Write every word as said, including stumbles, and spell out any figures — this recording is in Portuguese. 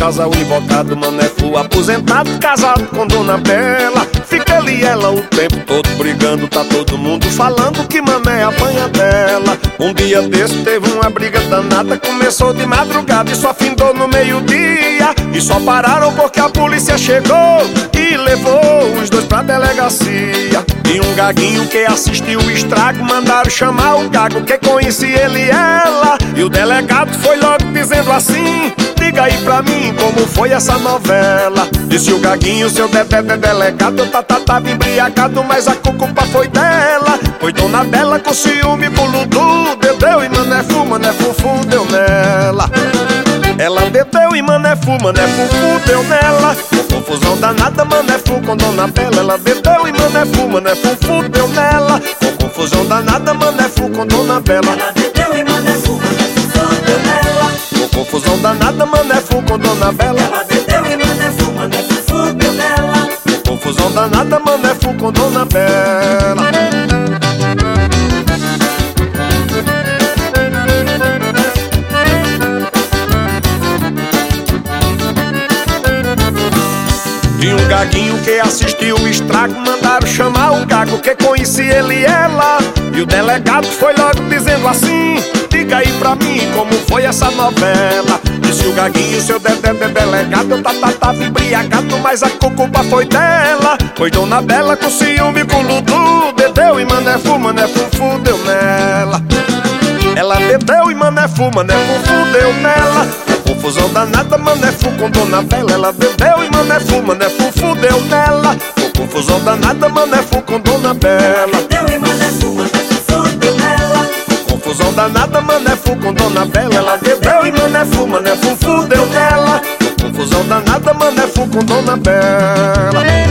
casal invocado, Mané Fu aposentado, casado com Dona Bela. Fica ele e ela o tempo todo brigando, tá todo mundo falando que Mané apanha dela. Um dia desse teve uma briga danada, começou de madrugada e só findou no meio-dia. E só pararam porque a polícia chegou e levou os dois pra delegacia. E um gaguinho que assistiu o estrago mandaram chamar o gago que conhecia ele e ela. E o delegado foi logo dizendo assim: diga aí pra mim como foi essa novela. Disse o gaguinho, seu dedé de delegado, tá, tá, tava embriagado, mas a culpa foi dela. Foi Dona Bela com ciúme boludo, bebeu e Mané Fu, Mané Fufu deu nela. Ela bebeu e Mané Fu, Mané Fufu deu nela. Confusão danada, Mané Fu com Dona Bela. Ela bebeu e Mané Fu, Mané Fufu deu nela. Com confusão danada, Mané Fu com Dona Bela. Ela bebeu e Mané Fu, Mané Fufu deu nela. Com confusão danada, Mané Fu com Dona Bela. Ela bebeu e Mané Fu, Mané Fufu deu nela. Com confusão danada, Mané Fu com Dona Bela. E um gaguinho que assistiu o estrago mandaram chamar o gago que conhecia ele e ela. E o delegado foi logo dizendo assim: diga aí pra mim como foi essa novela. Disse o gaguinho, seu dedé de delegado, tá, tá, tava embriagado, mas a culpa foi dela. Foi Dona Bela com ciúme com Ludu, bebeu e Mané Fu, Mané Fufu deu nela. Ela bebeu e Mané Fu, Mané Fufu deu nela. Confusão danada, Mané Fu com Dona Bela. Ela bebeu e Mané Fu, Mané Fufu deu nela. Com confusão danada, Mané Fu com Dona Bela. Bebeu e Mané Fu, Mané Fufu deu nela. Com confusão danada, Mané Fu com Dona Bela. Ela bebeu e Mané Fu, Mané Fufu deu nela. Com confusão danada, Mané Fu com Dona Bela.